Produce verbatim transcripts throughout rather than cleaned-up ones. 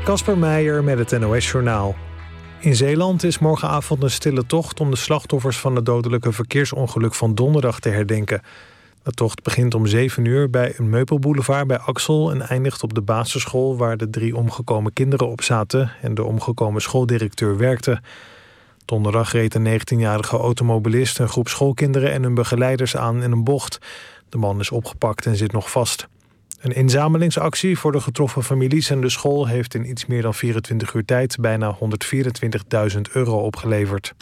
Kasper Meijer met het N O S-journaal. In Zeeland is morgenavond een stille tocht om de slachtoffers van het dodelijke verkeersongeluk van donderdag te herdenken. De tocht begint om zeven uur bij een meubelboulevard bij Axel en eindigt op de basisschool waar de drie omgekomen kinderen op zaten en de omgekomen schooldirecteur werkte. Donderdag reed een negentienjarige automobilist een groep schoolkinderen en hun begeleiders aan in een bocht. De man is opgepakt en zit nog vast. Een inzamelingsactie voor de getroffen families en de school heeft in iets meer dan vierentwintig uur tijd bijna honderdvierentwintigduizend euro opgeleverd.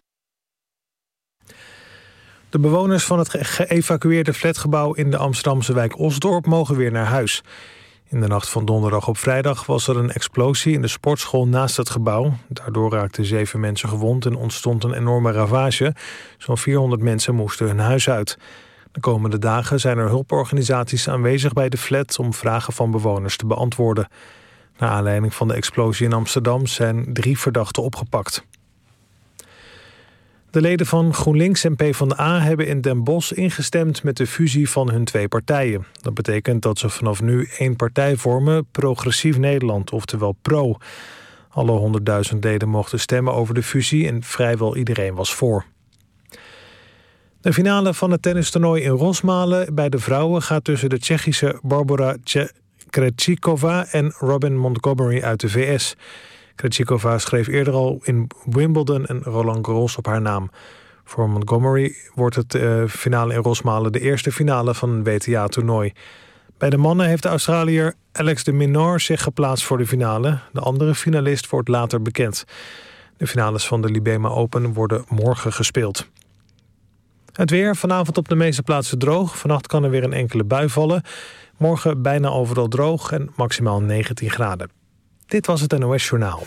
De bewoners van het ge- geëvacueerde flatgebouw in de Amsterdamse wijk Osdorp mogen weer naar huis. In de nacht van donderdag op vrijdag was er een explosie in de sportschool naast het gebouw. Daardoor raakten zeven mensen gewond en ontstond een enorme ravage. Zo'n vierhonderd mensen moesten hun huis uit. De komende dagen zijn er hulporganisaties aanwezig bij de flat om vragen van bewoners te beantwoorden. Naar aanleiding van de explosie in Amsterdam zijn drie verdachten opgepakt. De leden van GroenLinks en PvdA hebben in Den Bosch ingestemd met de fusie van hun twee partijen. Dat betekent dat ze vanaf nu één partij vormen, Progressief Nederland, oftewel PRO. Alle honderdduizend leden mochten stemmen over de fusie en vrijwel iedereen was voor. De finale van het tennistoernooi in Rosmalen bij de vrouwen gaat tussen de Tsjechische Barbora Krejcikova en Robin Montgomery uit de V S. Krejcikova schreef eerder al in Wimbledon en Roland Garros op haar naam. Voor Montgomery wordt het uh, finale in Rosmalen de eerste finale van een W T A-toernooi. Bij de mannen heeft de Australiër Alex de Minaur zich geplaatst voor de finale. De andere finalist wordt later bekend. De finales van de Libema Open worden morgen gespeeld. Het weer, vanavond op de meeste plaatsen droog. Vannacht kan er weer een enkele bui vallen. Morgen bijna overal droog en maximaal negentien graden. Dit was het N O S-journaal.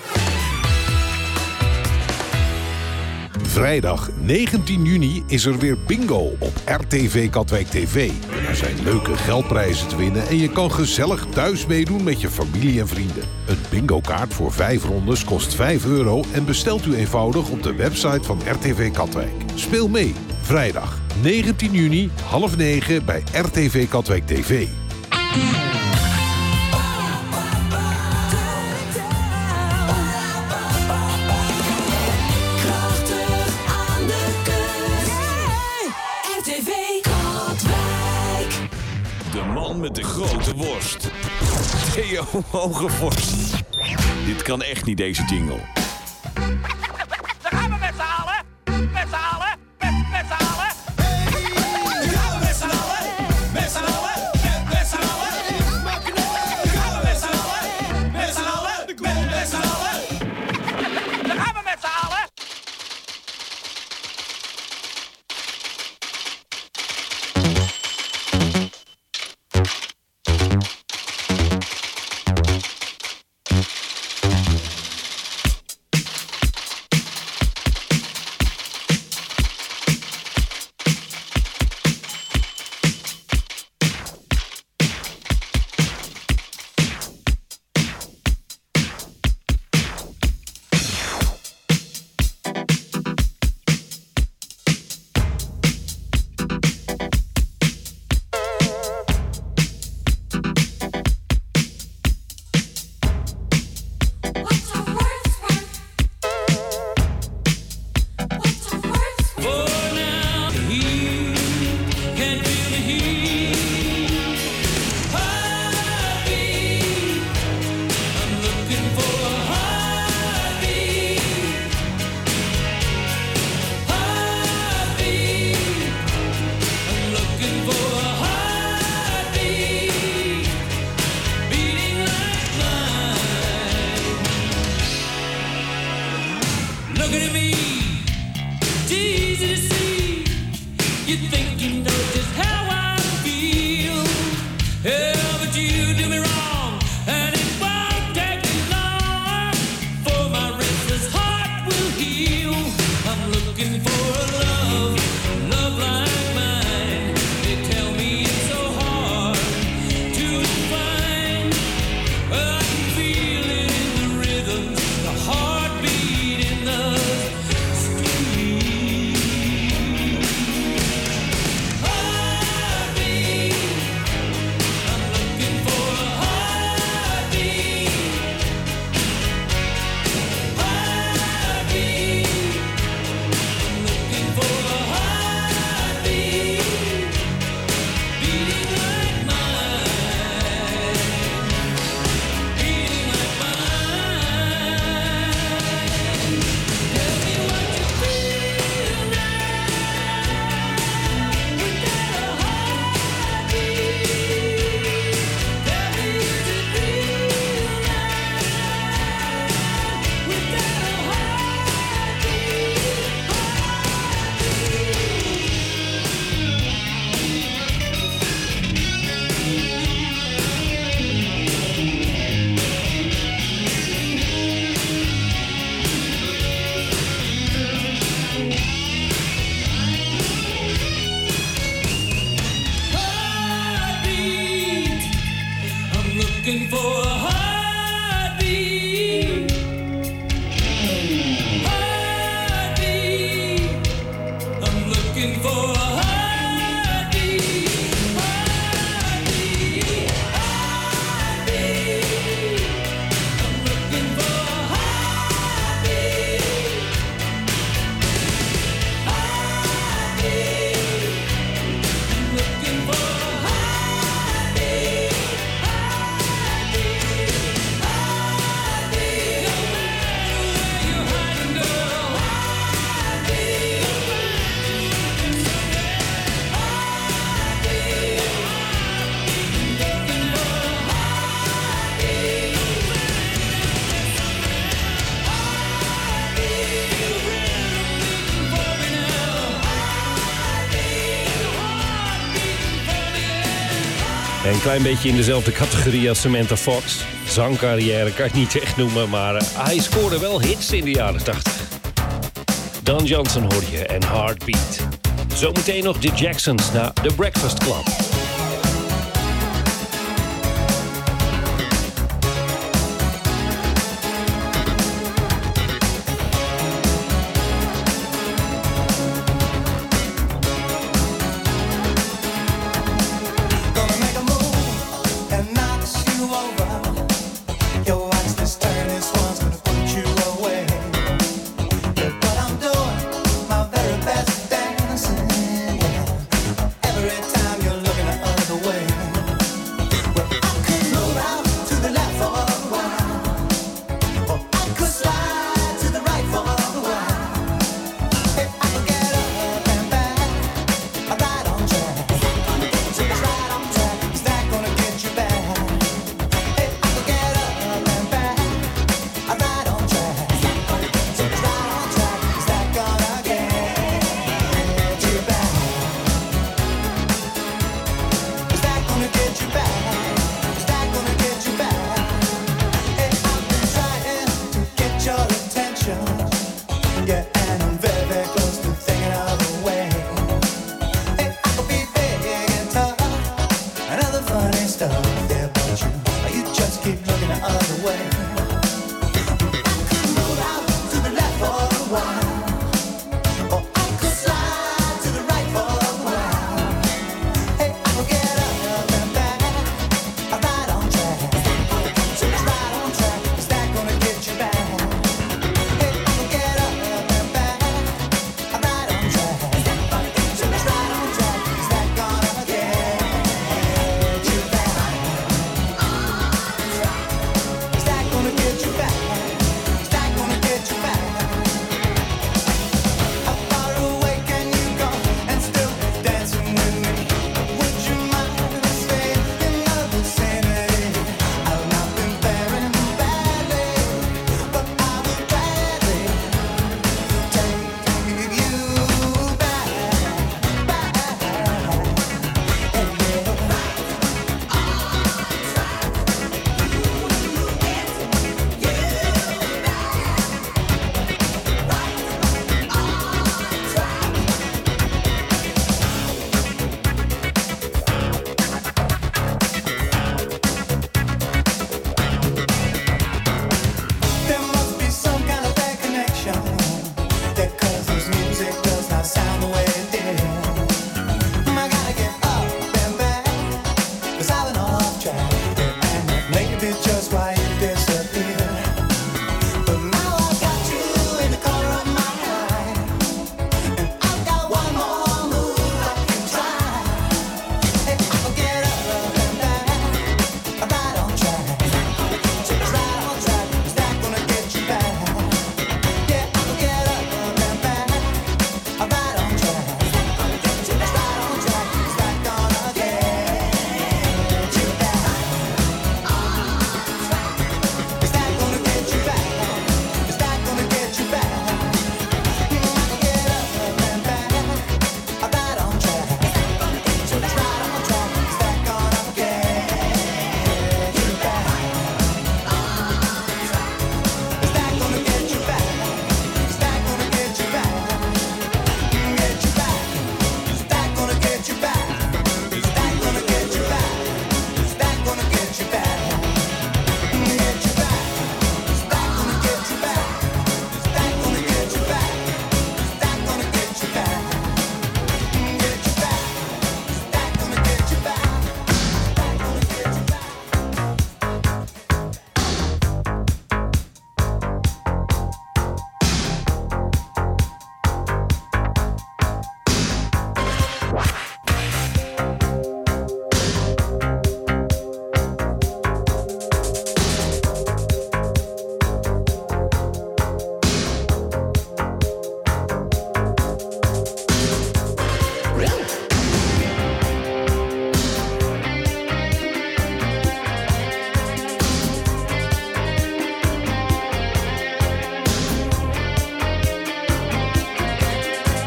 Vrijdag negentien juni is er weer bingo op R T V Katwijk T V. Er zijn leuke geldprijzen te winnen en je kan gezellig thuis meedoen met je familie en vrienden. Een bingo-kaart voor vijf rondes kost vijf euro en bestelt u eenvoudig op de website van R T V Katwijk. Speel mee, vrijdag negentien juni, half negen bij R T V Katwijk T V. Met de grote worst. Theo Hogevorst. Dit kan echt niet, deze jingle. Daar gaan we met z'n allen. Met z'n allen. Met, met z'n allen. Daar gaan we met z'n allen. Met z'n allen. Met, met z'n allen. Daar gaan we met z'n allen. Met z'n allen. Met, met z'n allen. Daar gaan we met z'n allen. Een klein beetje in dezelfde categorie als Samantha Fox. Zangcarrière kan ik niet echt noemen, maar uh, hij scoorde wel hits in de jaren tachtig. Don Johnson hoor je en Heartbeat. Zometeen nog de Jacksons naar The Breakfast Club.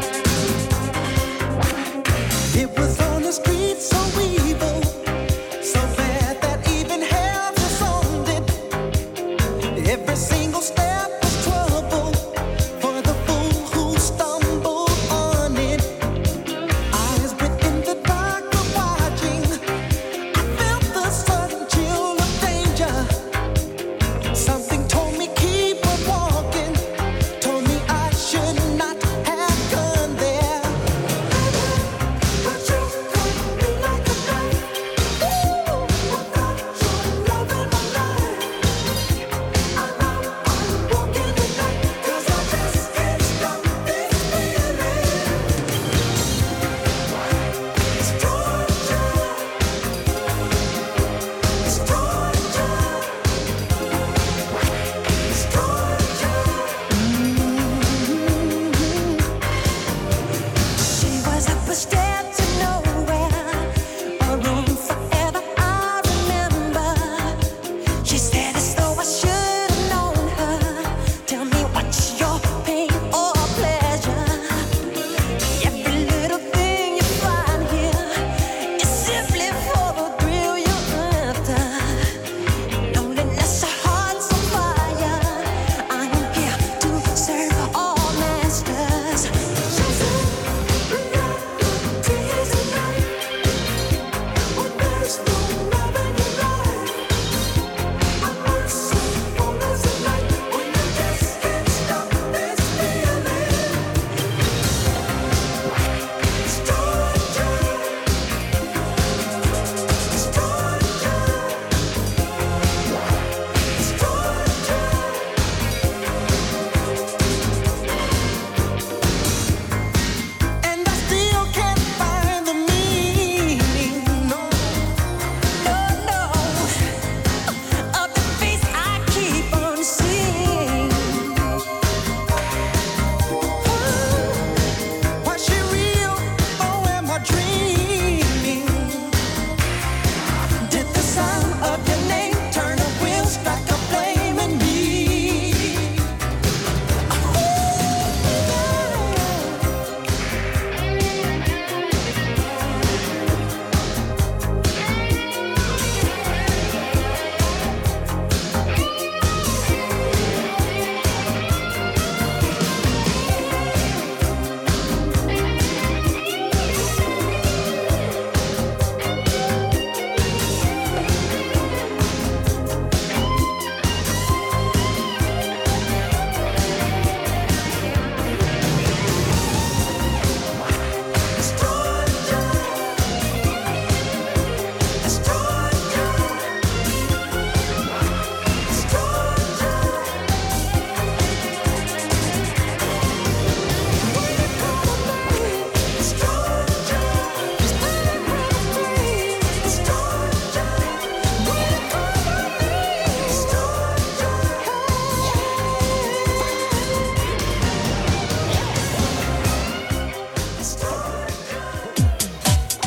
It was on the street so evil.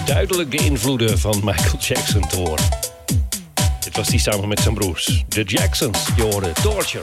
duidelijk de invloeden van Michael Jackson te horen. Dit was die samen met zijn broers. The Jacksons, je hoorde Torture.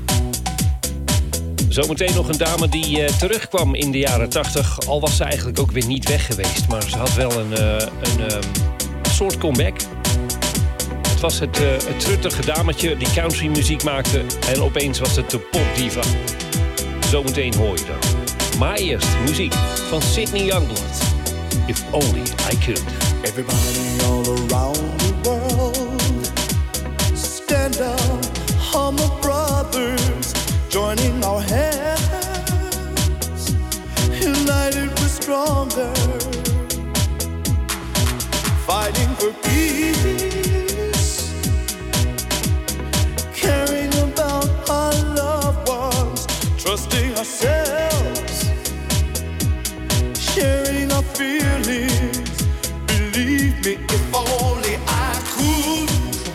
Zometeen nog een dame die uh, terugkwam in de jaren tachtig. Al was ze eigenlijk ook weer niet weg geweest. Maar ze had wel een, uh, een um, soort comeback. Het was het, uh, het truttige dametje die country muziek maakte. En opeens was het de popdiva. Zometeen hoor je dat. Maar eerst muziek van Sydney Youngblood. If only I could. Everybody all around the world, stand up, humble brothers, joining our hands, united we're stronger, fighting for peace, caring about our loved ones, trusting ourselves, sharing our feelings. Believe me, if only I could,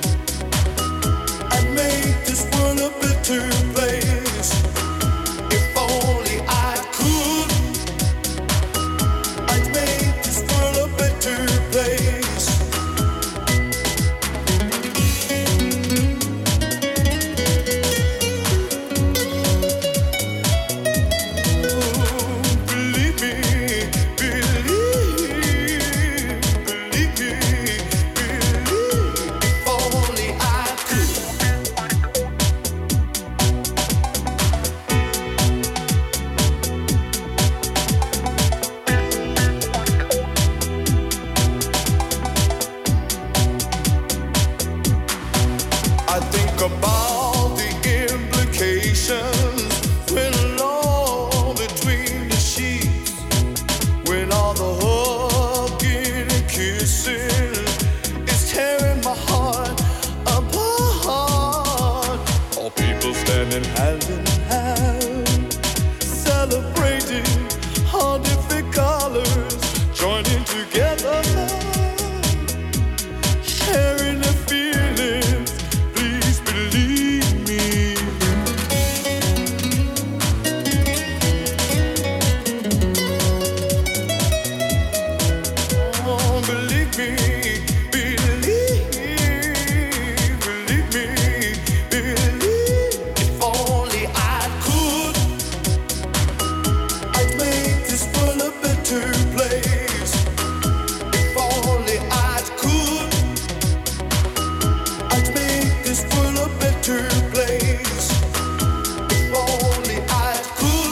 I'd make this world a better place. If only I could, I'd make this world a better place. Believe me, about the implications when alone between the sheets, when all the hugging and kissing is tearing my heart apart. All people standing hand in hand, celebrating all different colors, joining together, sharing their feelings. Believe me. Oh, believe me, believe, believe me, believe. If only I could, I'd make this world a better place. If only I could, I'd make this world a better place. If only I could.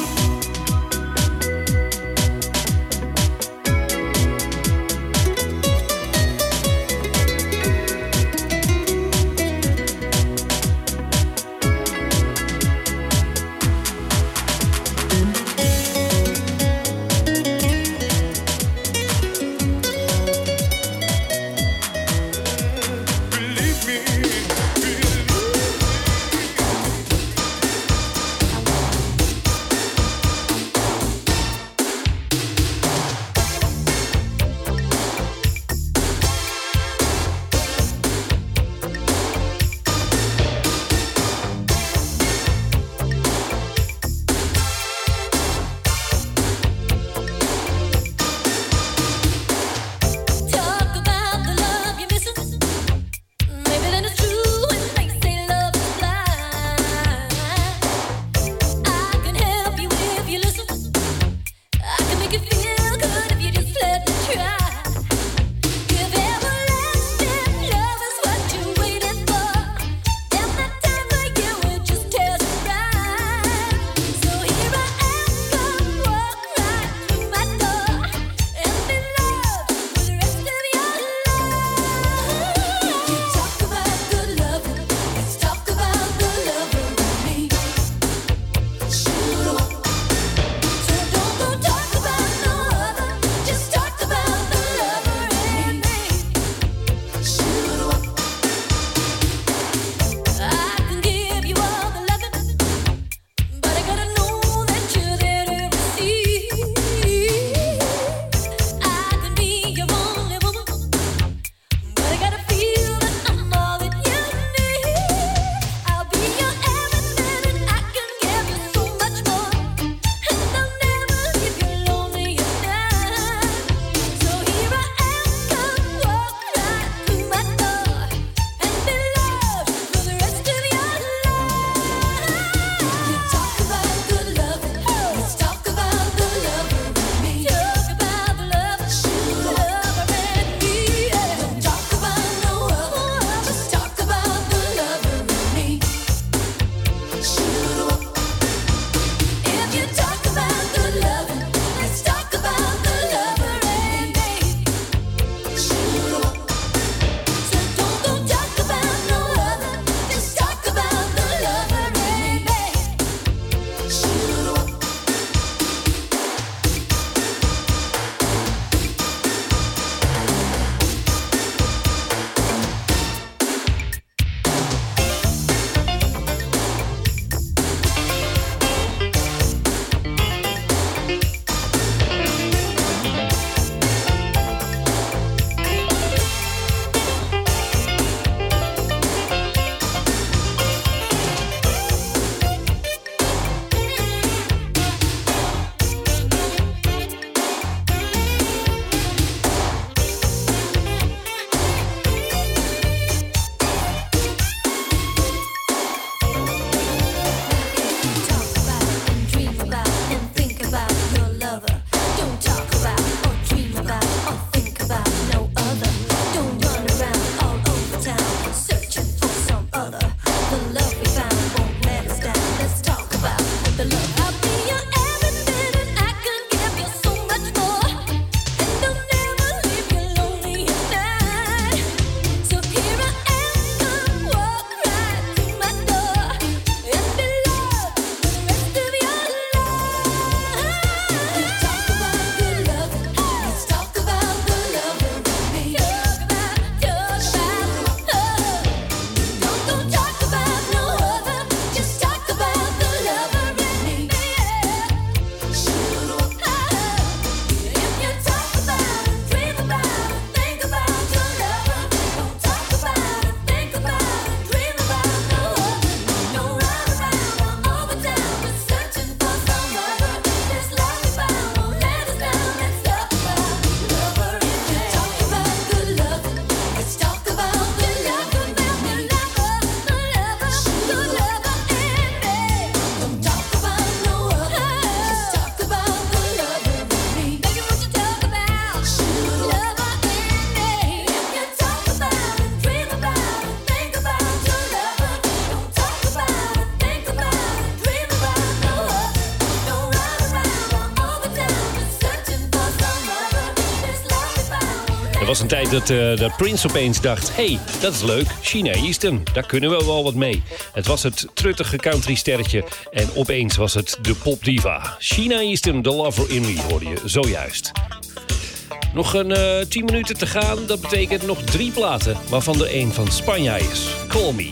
Er was een tijd dat, uh, dat Prince opeens dacht... hey, dat is leuk, Sheena Easton, daar kunnen we wel wat mee. Het was het truttige countrysterretje en opeens was het de popdiva. Sheena Easton, The Lover in Me, hoorde je zojuist. Nog een uh, tien minuten te gaan, dat betekent nog drie platen... waarvan er één van Spanja is. Call Me.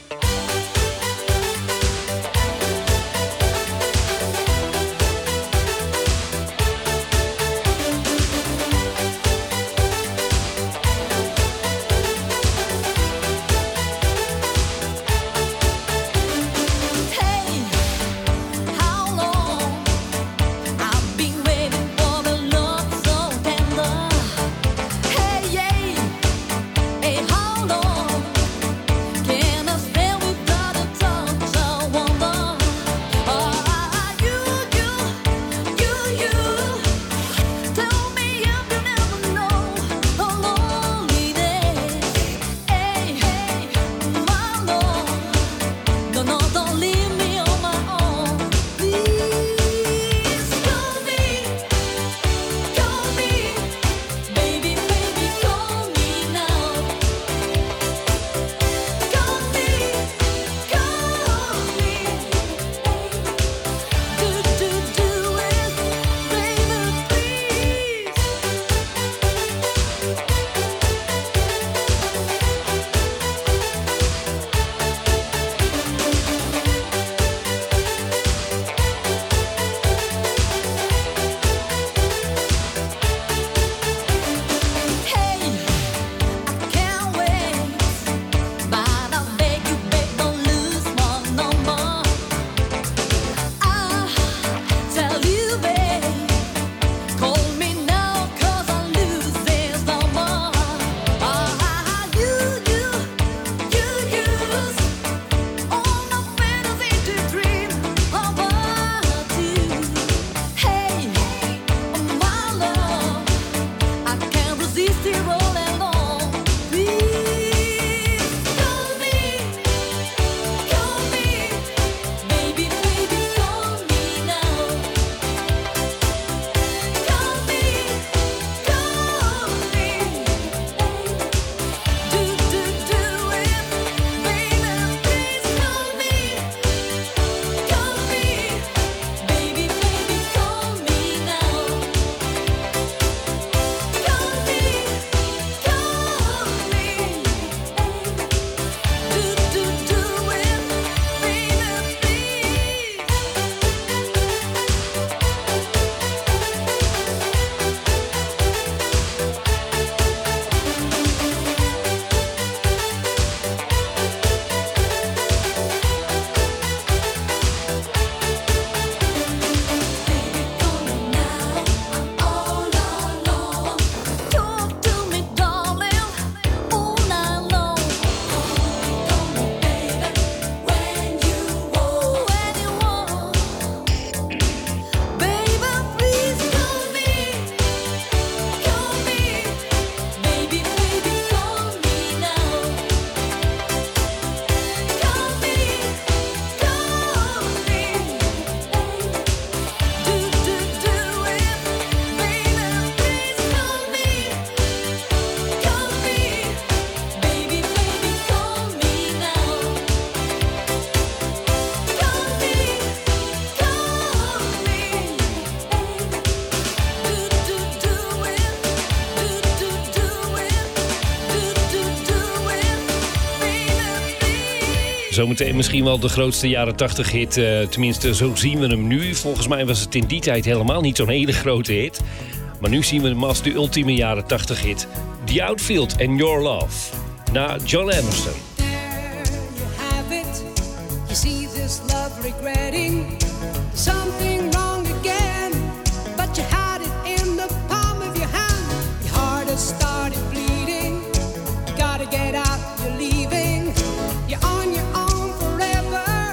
Zometeen misschien wel de grootste jaren tachtig hit. Uh, tenminste, zo zien we hem nu. Volgens mij was het in die tijd helemaal niet zo'n hele grote hit. Maar nu zien we hem als de ultieme jaren tachtig hit. The Outfield and Your Love. Na John Emerson. There you have it. You see this love regretting something wrong again. But you had it in the palm of your hand. Your heart has started bleeding. You gotta get out, you're leaving. You're on your own forever.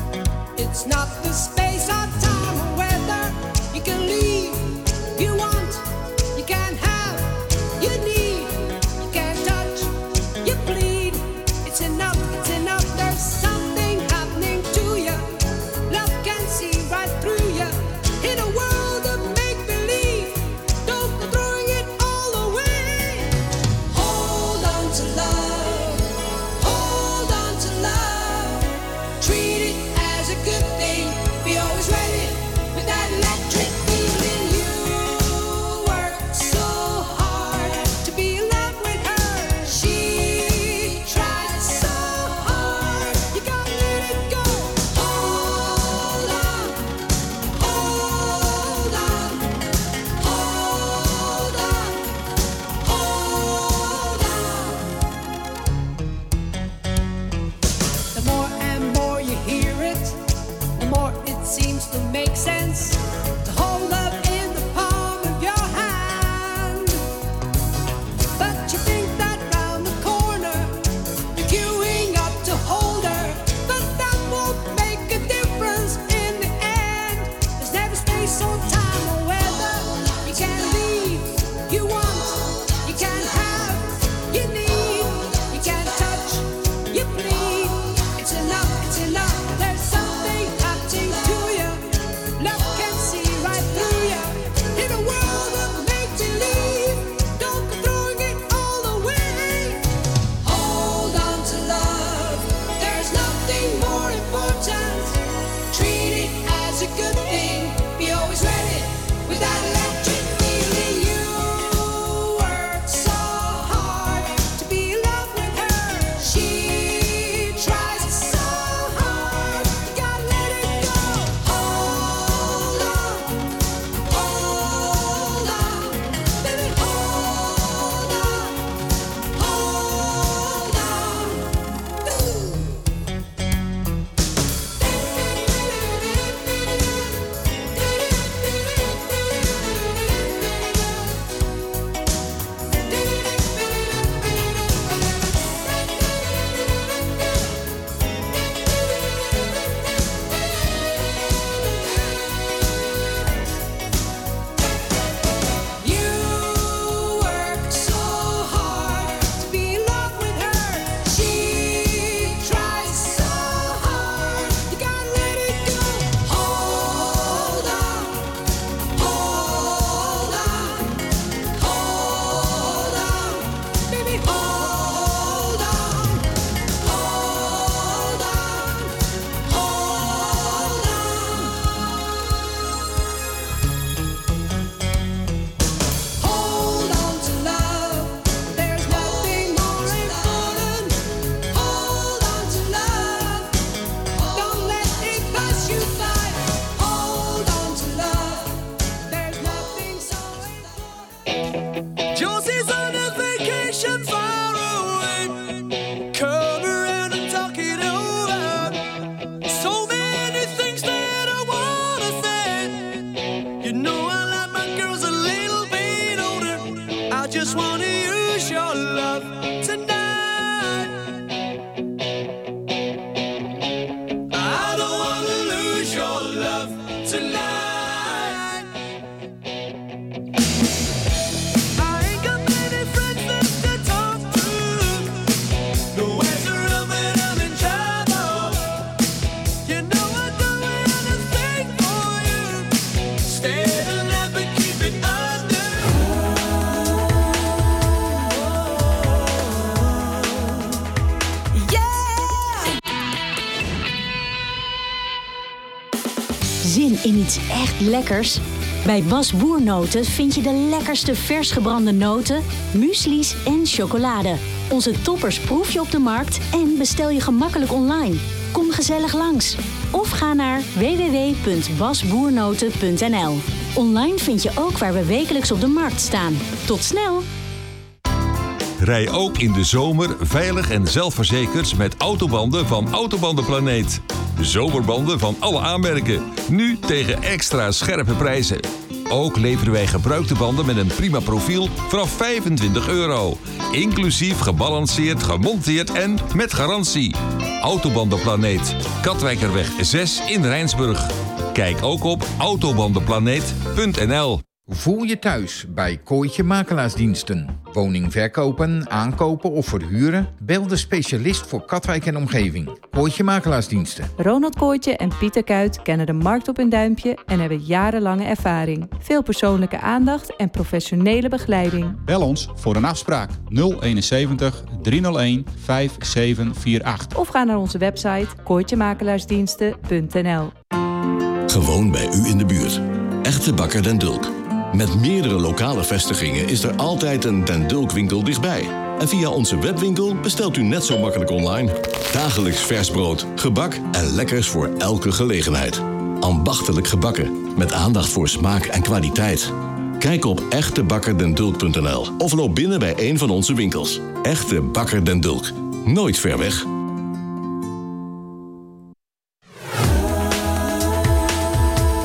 It's not the space or time or weather. You can leave, you want, you can't have, you need, you can't touch, you bleed. It's enough, it's enough. There's something happening to you. Love can see right through you. Zin in iets echt lekkers? Bij Bas Boernoten vind je de lekkerste vers gebrande noten, muesli's en chocolade. Onze toppers proef je op de markt en bestel je gemakkelijk online. Kom gezellig langs. Of ga naar w w w punt basboernoten punt n l. Online vind je ook waar we wekelijks op de markt staan. Tot snel! Rij ook in de zomer veilig en zelfverzekerd met autobanden van Autobandenplaneet. Zomerbanden van alle aanmerken. Nu tegen extra scherpe prijzen. Ook leveren wij gebruikte banden met een prima profiel vanaf vijfentwintig euro. Inclusief gebalanceerd, gemonteerd en met garantie. Autobandenplaneet. Katwijkerweg zes in Rijnsburg. Kijk ook op autobandenplaneet punt n l. Voel je thuis bij Kooitje Makelaarsdiensten. Woning verkopen, aankopen of verhuren? Bel de specialist voor Katwijk en omgeving. Kooitje Makelaarsdiensten. Ronald Kooitje en Pieter Kuit kennen de markt op hun duimpje en hebben jarenlange ervaring. Veel persoonlijke aandacht en professionele begeleiding. Bel ons voor een afspraak nul eenenzeventig driehonderdéén vijfenzevenhonderdachtenveertig. Of ga naar onze website kooitje makelaarsdiensten punt n l. Gewoon bij u in de buurt. Echte Bakker Den Dulk. Met meerdere lokale vestigingen is er altijd een Den Dulk winkel dichtbij. En via onze webwinkel bestelt u net zo makkelijk online. Dagelijks vers brood, gebak en lekkers voor elke gelegenheid. Ambachtelijk gebakken, met aandacht voor smaak en kwaliteit. Kijk op echte bakker den dulk punt n l of loop binnen bij een van onze winkels. Echte Bakker Den Dulk. Nooit ver weg.